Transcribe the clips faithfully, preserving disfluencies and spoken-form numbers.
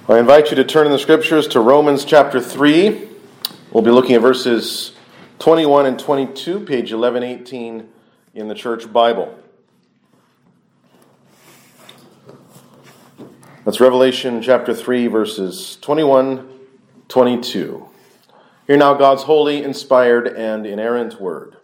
I invite you to turn in the Scriptures to Romans chapter three. We'll be looking at verses twenty-one and twenty-two, page eleven eighteen in the Church Bible. That's Revelation chapter three, verses twenty-one, twenty-two. Hear now God's holy, inspired, and inerrant word.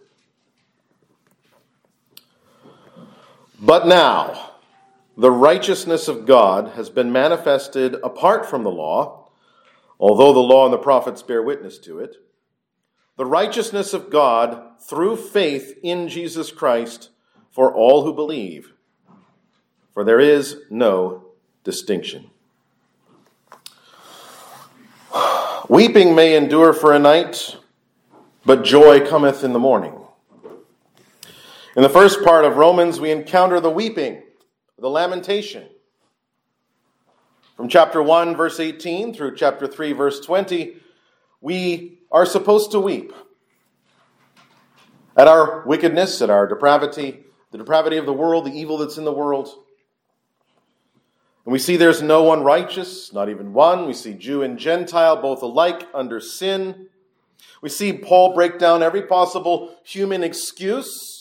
But now, the righteousness of God has been manifested apart from the law, although the law and the prophets bear witness to it. The righteousness of God through faith in Jesus Christ for all who believe. For there is no distinction. Weeping may endure for a night, but joy cometh in the morning. In the first part of Romans, we encounter the weeping, the lamentation. From chapter one, verse eighteen, through chapter three, verse twenty, we are supposed to weep at our wickedness, at our depravity, the depravity of the world, the evil that's in the world. And we see there's no one righteous, not even one. We see Jew and Gentile both alike under sin. We see Paul break down every possible human excuse.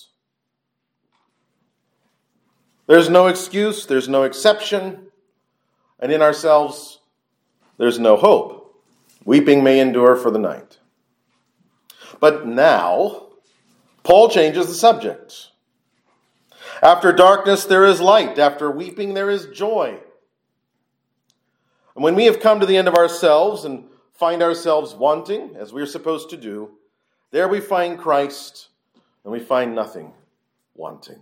There's no excuse, there's no exception, and in ourselves, there's no hope. Weeping may endure for the night. But now, Paul changes the subject. After darkness, there is light. After weeping, there is joy. And when we have come to the end of ourselves and find ourselves wanting, as we're supposed to do, there we find Christ, and we find nothing wanting.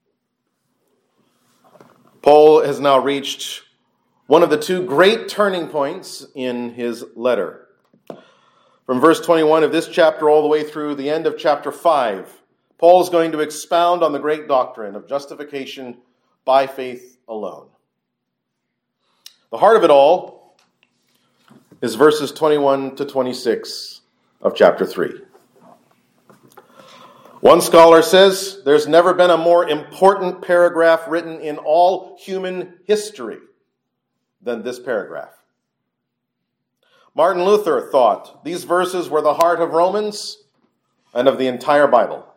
Paul has now reached one of the two great turning points in his letter. From verse twenty-one of this chapter all the way through the end of chapter five, Paul is going to expound on the great doctrine of justification by faith alone. The heart of it all is verses twenty-one to twenty-six of chapter three. One scholar says there's never been a more important paragraph written in all human history than this paragraph. Martin Luther thought these verses were the heart of Romans and of the entire Bible.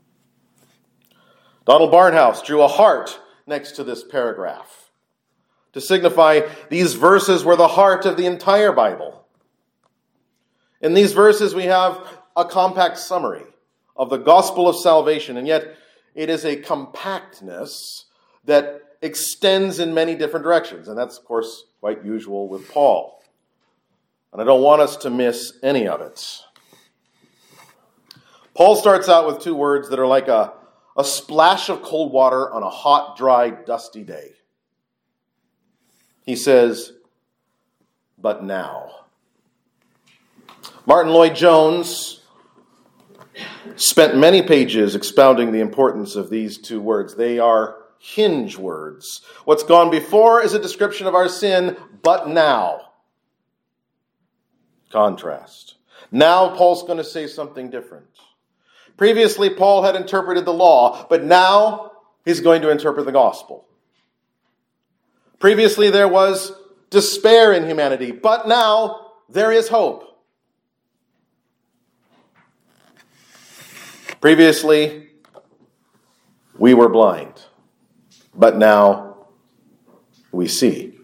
Donald Barnhouse drew a heart next to this paragraph to signify these verses were the heart of the entire Bible. In these verses we have a compact summary of the gospel of salvation, and yet it is a compactness that extends in many different directions, and that's, of course, quite usual with Paul. And I don't want us to miss any of it. Paul starts out with two words that are like a, a splash of cold water on a hot, dry, dusty day. He says, but now. Martin Lloyd-Jones spent many pages expounding the importance of these two words. They are hinge words. What's gone before is a description of our sin, but now. Contrast. Now Paul's going to say something different. Previously, Paul had interpreted the law, but now he's going to interpret the gospel. Previously, there was despair in humanity, but now there is hope. Previously, we were blind, but now we see.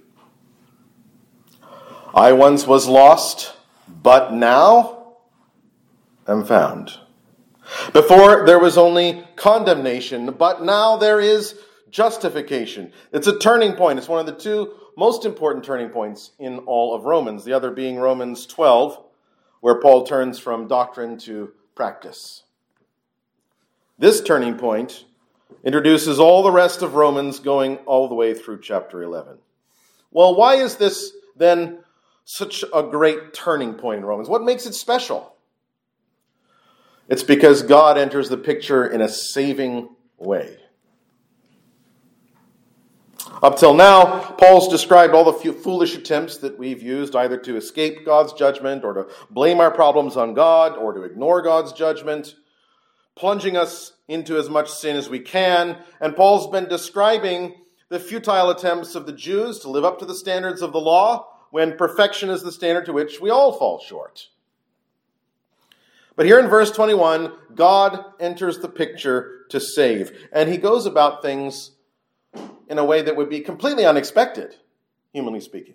I once was lost, but now am found. Before, there was only condemnation, but now there is justification. It's a turning point. It's one of the two most important turning points in all of Romans, the other being Romans twelve, where Paul turns from doctrine to practice. This turning point introduces all the rest of Romans going all the way through chapter eleven. Well, why is this then such a great turning point in Romans? What makes it special? It's because God enters the picture in a saving way. Up till now, Paul's described all the few foolish attempts that we've used either to escape God's judgment or to blame our problems on God or to ignore God's judgment, plunging us into as much sin as we can. And Paul's been describing the futile attempts of the Jews to live up to the standards of the law when perfection is the standard to which we all fall short. But here in verse twenty-one, God enters the picture to save, and he goes about things in a way that would be completely unexpected, humanly speaking.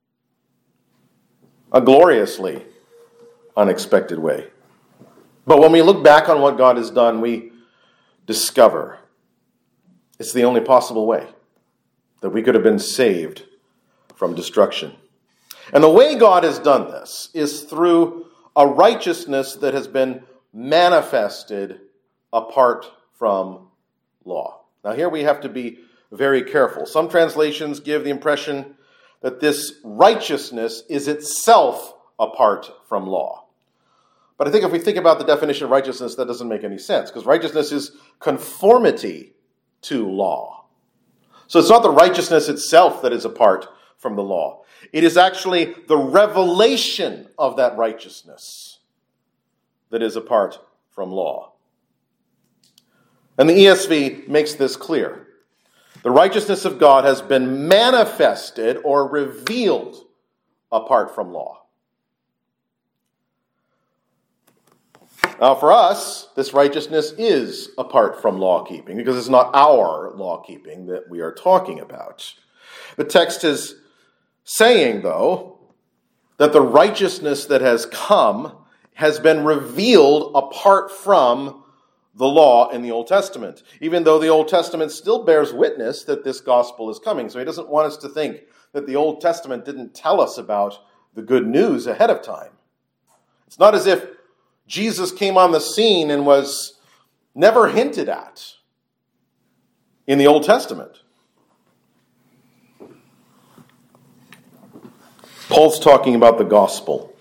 A gloriously unexpected way. But when we look back on what God has done, we discover it's the only possible way that we could have been saved from destruction. And the way God has done this is through a righteousness that has been manifested apart from law. Now here we have to be very careful. Some translations give the impression that this righteousness is itself apart from law. But I think if we think about the definition of righteousness, that doesn't make any sense, because righteousness is conformity to law. So it's not the righteousness itself that is apart from the law. It is actually the revelation of that righteousness that is apart from law. And the E S V makes this clear. The righteousness of God has been manifested or revealed apart from law. Now for us, this righteousness is apart from law-keeping, because it's not our law-keeping that we are talking about. The text is saying, though, that the righteousness that has come has been revealed apart from the law in the Old Testament, even though the Old Testament still bears witness that this gospel is coming. So he doesn't want us to think that the Old Testament didn't tell us about the good news ahead of time. It's not as if Jesus came on the scene and was never hinted at in the Old Testament. Paul's talking about the gospel.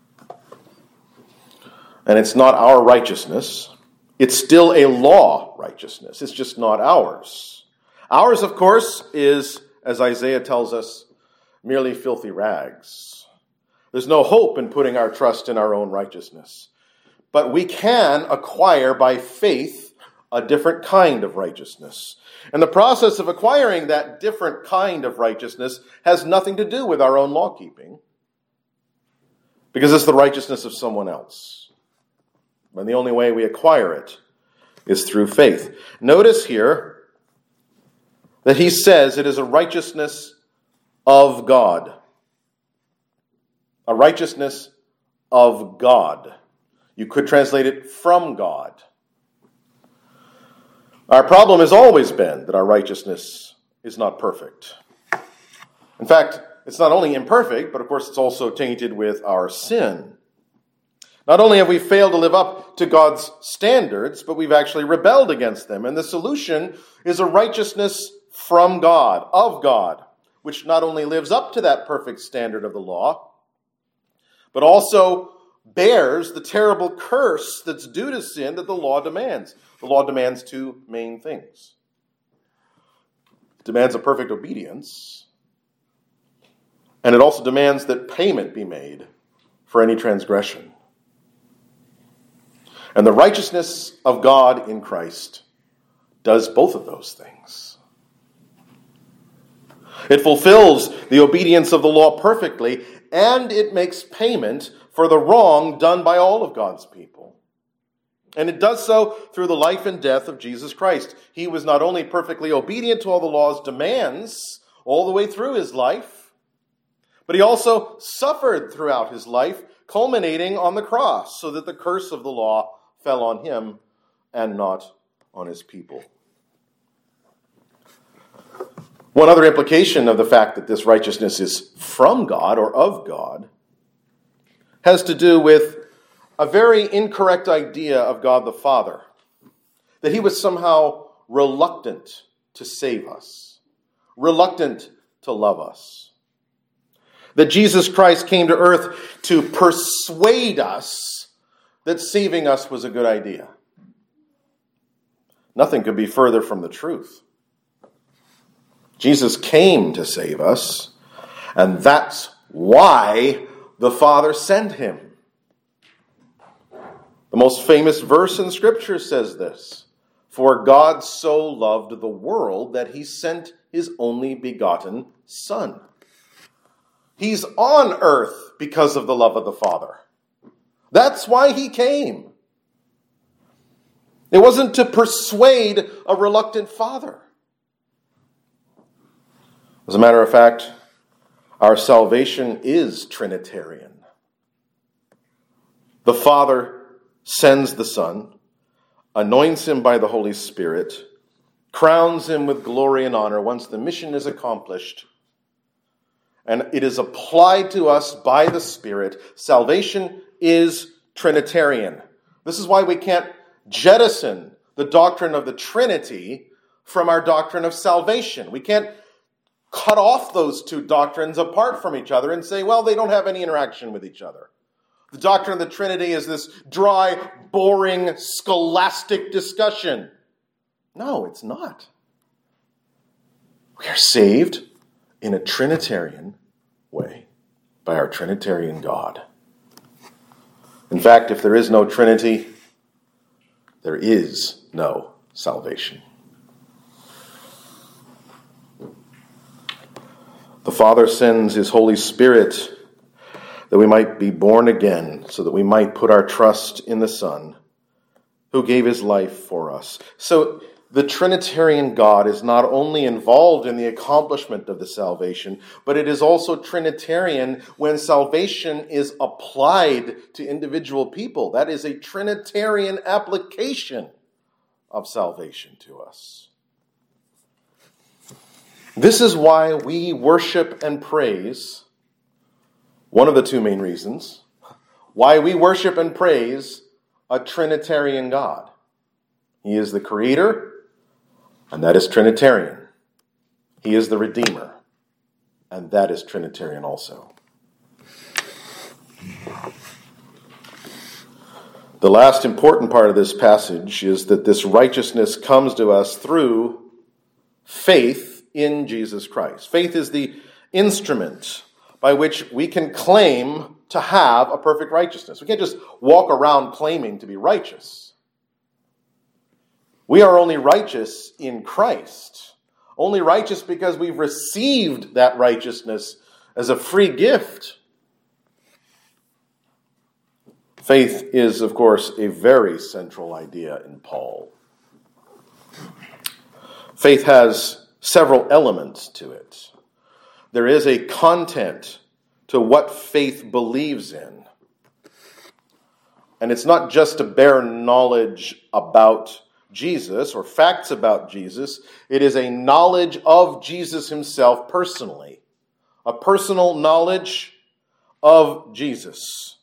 And it's not our righteousness. It's still a law righteousness. It's just not ours. Ours, of course, is, as Isaiah tells us, merely filthy rags. There's no hope in putting our trust in our own righteousness. But we can acquire by faith a different kind of righteousness. And the process of acquiring that different kind of righteousness has nothing to do with our own law-keeping, because it's the righteousness of someone else. And the only way we acquire it is through faith. Notice here that he says it is a righteousness of God. A righteousness of God. You could translate it from God. Our problem has always been that our righteousness is not perfect. In fact, it's not only imperfect, but of course it's also tainted with our sin. Not only have we failed to live up to God's standards, but we've actually rebelled against them. And the solution is a righteousness from God, of God, which not only lives up to that perfect standard of the law, but also bears the terrible curse that's due to sin that the law demands. The law demands two main things. It demands a perfect obedience, and it also demands that payment be made for any transgression. And the righteousness of God in Christ does both of those things. It fulfills the obedience of the law perfectly, and it makes payment for the wrong done by all of God's people. And it does so through the life and death of Jesus Christ. He was not only perfectly obedient to all the law's demands all the way through his life, but he also suffered throughout his life, culminating on the cross, so that the curse of the law fell on him and not on his people. One other implication of the fact that this righteousness is from God or of God has to do with a very incorrect idea of God the Father, that he was somehow reluctant to save us, reluctant to love us, that Jesus Christ came to earth to persuade us that saving us was a good idea. Nothing could be further from the truth. Jesus came to save us, and that's why the Father sent him. The most famous verse in Scripture says this: "For God so loved the world that he sent his only begotten Son." He's on earth because of the love of the Father. That's why he came. It wasn't to persuade a reluctant father. As a matter of fact, our salvation is Trinitarian. The Father sends the Son, anoints him by the Holy Spirit, crowns him with glory and honor once the mission is accomplished, and it is applied to us by the Spirit. Salvation is Trinitarian. This is why we can't jettison the doctrine of the Trinity from our doctrine of salvation. We can't cut off those two doctrines apart from each other and say, well, they don't have any interaction with each other. The doctrine of the Trinity is this dry, boring, scholastic discussion. No, it's not. We are saved in a Trinitarian way by our Trinitarian God. In fact, if there is no Trinity, there is no salvation. The Father sends his Holy Spirit that we might be born again, so that we might put our trust in the Son who gave his life for us. So the Trinitarian God is not only involved in the accomplishment of the salvation, but it is also Trinitarian when salvation is applied to individual people. That is a Trinitarian application of salvation to us. This is why we worship and praise, one of the two main reasons, why we worship and praise a Trinitarian God. He is the Creator, and that is Trinitarian. He is the Redeemer, and that is Trinitarian also. The last important part of this passage is that this righteousness comes to us through faith in Jesus Christ. Faith is the instrument by which we can claim to have a perfect righteousness. We can't just walk around claiming to be righteous. We are only righteous in Christ. Only righteous because we've received that righteousness as a free gift. Faith is, of course, a very central idea in Paul. Faith has several elements to it. There is a content to what faith believes in. And it's not just a bare knowledge about Jesus or facts about Jesus. It is a knowledge of Jesus himself personally. A personal knowledge of Jesus.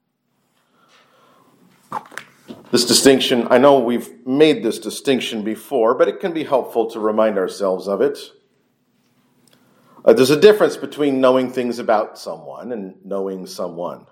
This distinction, I know we've made this distinction before, but it can be helpful to remind ourselves of it. Uh, there's a difference between knowing things about someone and knowing someone.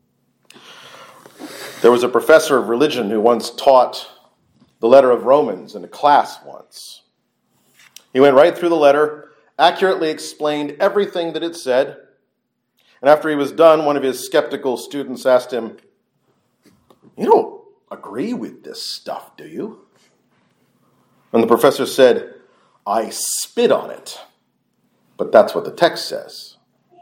There was a professor of religion who once taught the letter of Romans in a class once. He went right through the letter, accurately explained everything that it said, and after he was done, one of his skeptical students asked him, "You don't agree with this stuff, do you?" And the professor said, "I spit on it, but that's what the text says."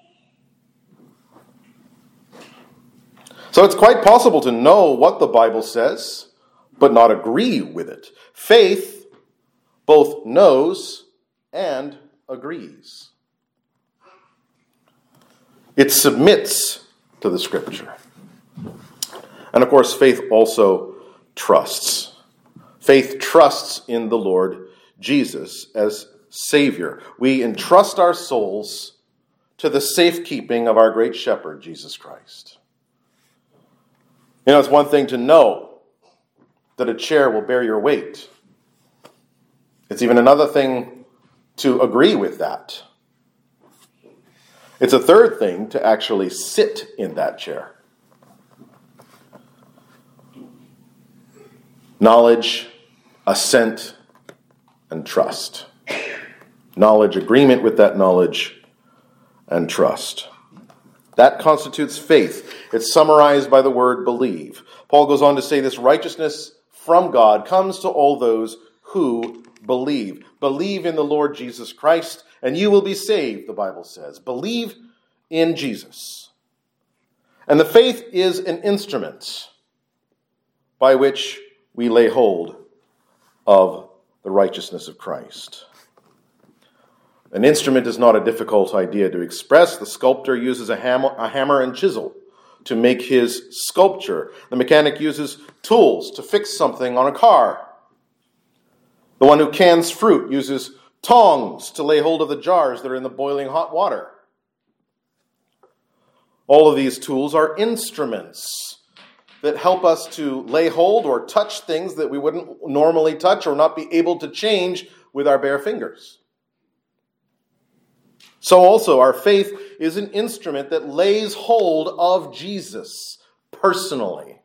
So it's quite possible to know what the Bible says, but not agree with it. Faith both knows and agrees. It submits to the Scripture. And of course, faith also trusts. Faith trusts in the Lord Jesus as Savior. We entrust our souls to the safekeeping of our great shepherd, Jesus Christ. You know, it's one thing to know that a chair will bear your weight. It's even another thing to agree with that. It's a third thing to actually sit in that chair. Knowledge, assent, and trust. Knowledge, agreement with that knowledge, and trust. That constitutes faith. It's summarized by the word believe. Paul goes on to say this righteousness from God comes to all those who believe. Believe in the Lord Jesus Christ, and you will be saved, the Bible says. Believe in Jesus. And the faith is an instrument by which we lay hold of the righteousness of Christ. An instrument is not a difficult idea to express. The sculptor uses a hammer, a hammer and chisel to make his sculpture. The mechanic uses tools to fix something on a car. The one who cans fruit uses tongs to lay hold of the jars that are in the boiling hot water. All of these tools are instruments that help us to lay hold or touch things that we wouldn't normally touch or not be able to change with our bare fingers. So also, our faith is an instrument that lays hold of Jesus personally.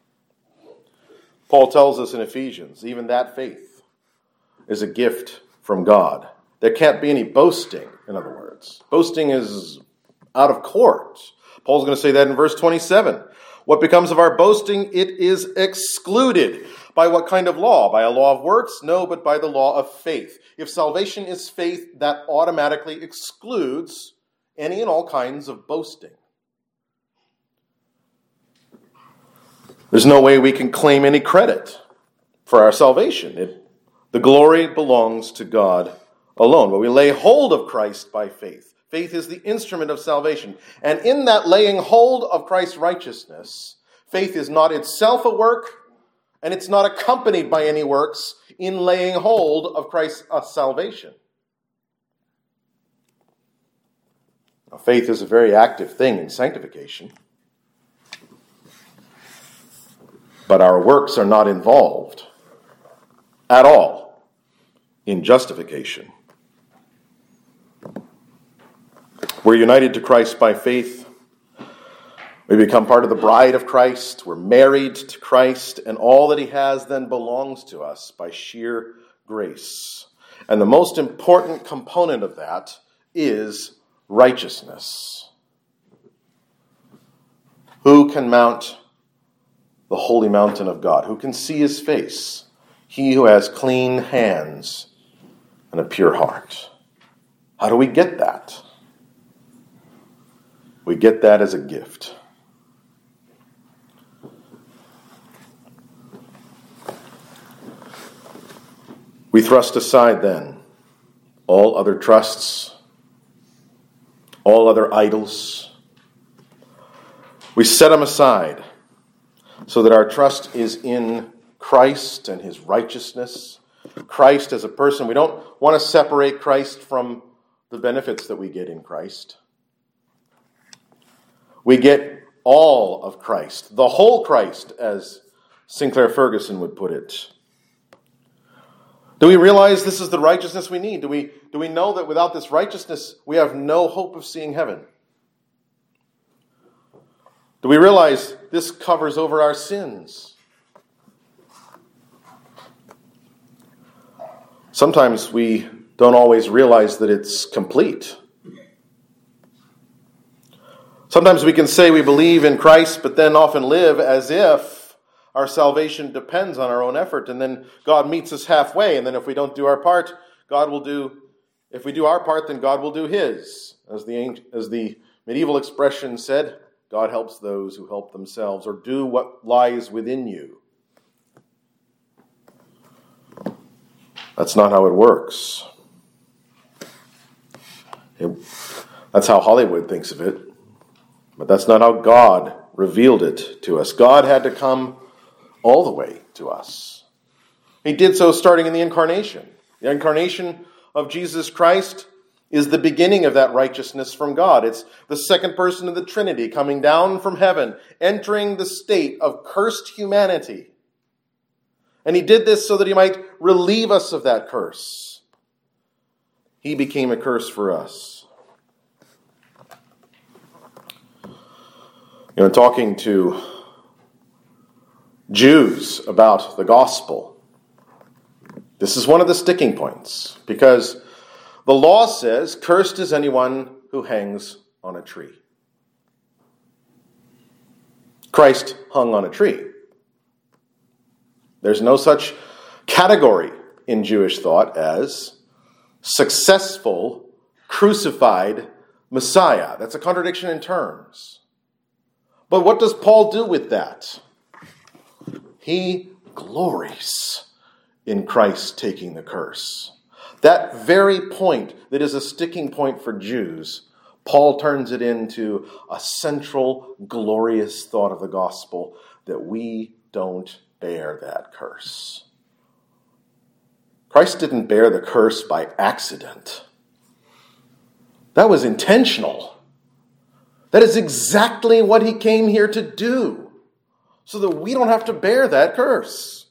Paul tells us in Ephesians, even that faith is a gift from God. There can't be any boasting, in other words. Boasting is out of court. Paul's going to say that in verse twenty-seven. What becomes of our boasting? It is excluded. By what kind of law? By a law of works? No, but by the law of faith. If salvation is faith, that automatically excludes any and all kinds of boasting. There's no way we can claim any credit for our salvation. It, the glory belongs to God alone. But we lay hold of Christ by faith. Faith is the instrument of salvation. And in that laying hold of Christ's righteousness, faith is not itself a work, and it's not accompanied by any works in laying hold of Christ's uh, salvation. Now, faith is a very active thing in sanctification. But our works are not involved at all in justification. We're united to Christ by faith. We become part of the bride of Christ. We're married to Christ, and all that he has then belongs to us by sheer grace. And the most important component of that is righteousness. Who can mount the holy mountain of God? Who can see his face? He who has clean hands and a pure heart. How do we get that? We get that as a gift. We thrust aside then all other trusts, all other idols. We set them aside so that our trust is in Christ and his righteousness. Christ as a person. We don't want to separate Christ from the benefits that we get in Christ. We get all of Christ, the whole Christ, as Sinclair Ferguson would put it. Do we realize this is the righteousness we need? Do we, do we know that without this righteousness, we have no hope of seeing heaven? Do we realize this covers over our sins? Sometimes we don't always realize that it's complete. Sometimes we can say we believe in Christ, but then often live as if our salvation depends on our own effort, and then God meets us halfway, and then if we don't do our part, God will do, if we do our part, then God will do his. As the, as the medieval expression said, God helps those who help themselves, or do what lies within you. That's not how it works. It, that's how Hollywood thinks of it, but that's not how God revealed it to us. God had to come all the way to us. He did so starting in the incarnation. The incarnation of Jesus Christ is the beginning of that righteousness from God. It's the second person of the Trinity coming down from heaven, entering the state of cursed humanity. And he did this so that he might relieve us of that curse. He became a curse for us. You know, talking to Jews about the gospel, this is one of the sticking points, because the law says, cursed is anyone who hangs on a tree. Christ hung on a tree. There's no such category in Jewish thought as successful, crucified Messiah. That's a contradiction in terms. But what does Paul do with that? He glories in Christ taking the curse. That very point that is a sticking point for Jews, Paul turns it into a central, glorious thought of the gospel, that we don't bear that curse. Christ didn't bear the curse by accident. That was intentional. That is exactly what he came here to do, so that we don't have to bear that curse.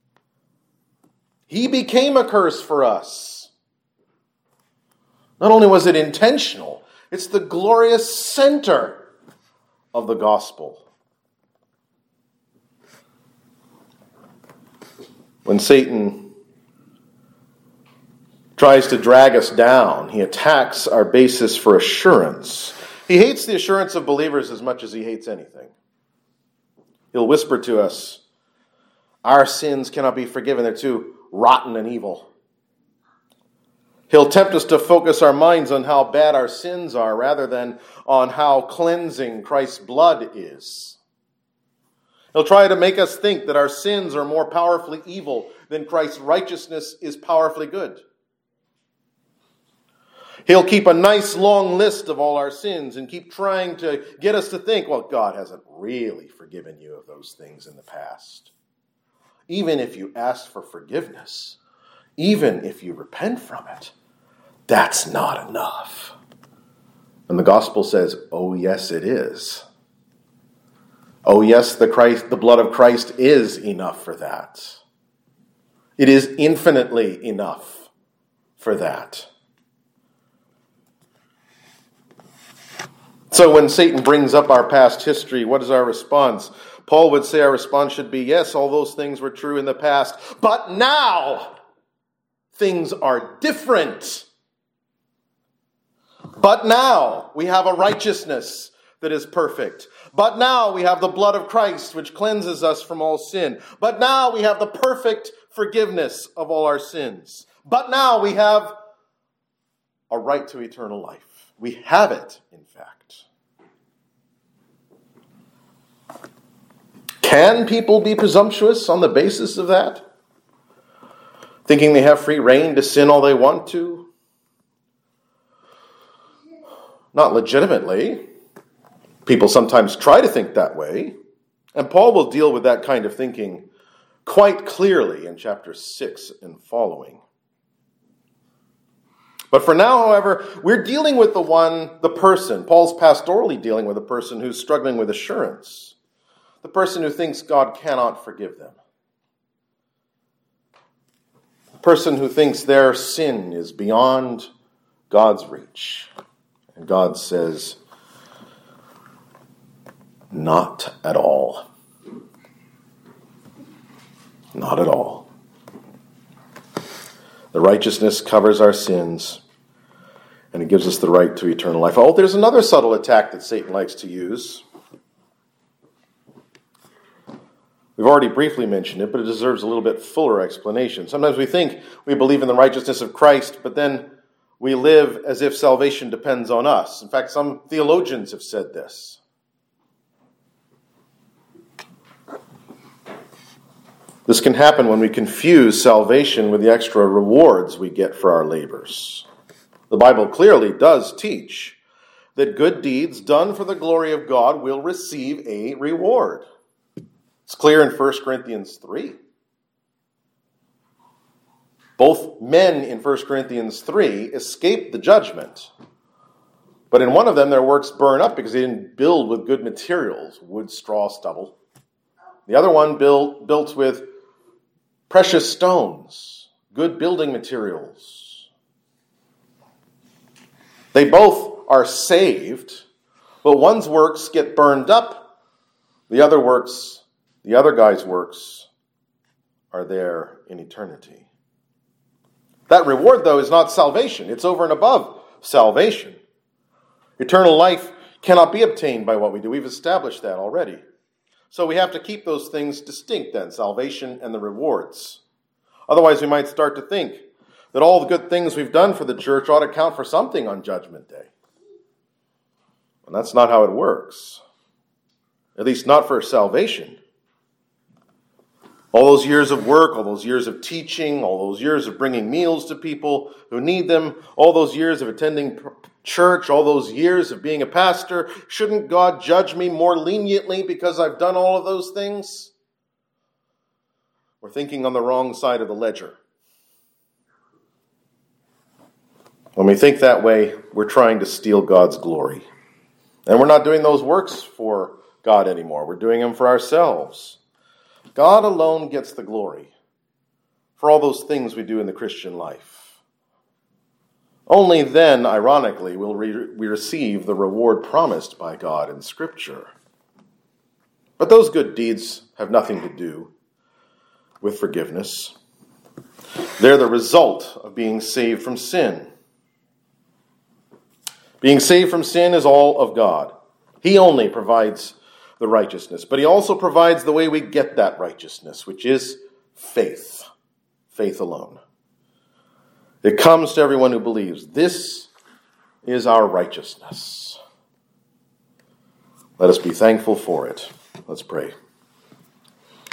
He became a curse for us. Not only was it intentional, it's the glorious center of the gospel. When Satan tries to drag us down, he attacks our basis for assurance. He hates the assurance of believers as much as he hates anything. He'll whisper to us, our sins cannot be forgiven, they're too rotten and evil. He'll tempt us to focus our minds on how bad our sins are rather than on how cleansing Christ's blood is. He'll try to make us think that our sins are more powerfully evil than Christ's righteousness is powerfully good. He'll keep a nice long list of all our sins and keep trying to get us to think, well, God hasn't really forgiven you of those things in the past. Even if you ask for forgiveness, even if you repent from it, that's not enough. And the gospel says, oh yes, it is. Oh yes, the Christ, the blood of Christ is enough for that. It is infinitely enough for that. So when Satan brings up our past history, what is our response? Paul would say our response should be, yes, all those things were true in the past, but now things are different. But now we have a righteousness that is perfect. But now we have the blood of Christ, which cleanses us from all sin. But now we have the perfect forgiveness of all our sins. But now we have a right to eternal life. We have it, in fact. Can people be presumptuous on the basis of that? Thinking they have free rein to sin all they want to? Not legitimately. People sometimes try to think that way. And Paul will deal with that kind of thinking quite clearly in chapter six and following. But for now, however, we're dealing with the one, the person. Paul's pastorally dealing with a person who's struggling with assurance. The person who thinks God cannot forgive them. The person who thinks their sin is beyond God's reach. And God says, not at all. Not at all. The righteousness covers our sins, and it gives us the right to eternal life. Oh, there's another subtle attack that Satan likes to use. We've already briefly mentioned it, but it deserves a little bit fuller explanation. Sometimes we think we believe in the righteousness of Christ, but then we live as if salvation depends on us. In fact, some theologians have said this. This can happen when we confuse salvation with the extra rewards we get for our labors. The Bible clearly does teach that good deeds done for the glory of God will receive a reward. It's clear in First Corinthians three. Both men in First Corinthians three escape the judgment. But in one of them, their works burn up because they didn't build with good materials, wood, straw, stubble. The other one built, built with precious stones, good building materials. They both are saved, but one's works get burned up. The other works, the other guy's works, are there in eternity. That reward, though, is not salvation. It's over and above salvation. Eternal life cannot be obtained by what we do. We've established that already. So we have to keep those things distinct then, salvation and the rewards. Otherwise, we might start to think that all the good things we've done for the church ought to count for something on Judgment Day. And that's not how it works. At least not for salvation. All those years of work, all those years of teaching, all those years of bringing meals to people who need them, all those years of attending church, all those years of being a pastor, shouldn't God judge me more leniently because I've done all of those things? We're thinking on the wrong side of the ledger. When we think that way, we're trying to steal God's glory. And we're not doing those works for God anymore. We're doing them for ourselves. God alone gets the glory for all those things we do in the Christian life. Only then, ironically, will we receive the reward promised by God in Scripture. But those good deeds have nothing to do with forgiveness. They're the result of being saved from sin. Being saved from sin is all of God. He only provides the righteousness, but he also provides the way we get that righteousness, which is faith. Faith alone. It comes to everyone who believes. This is our righteousness. Let us be thankful for it. Let's pray.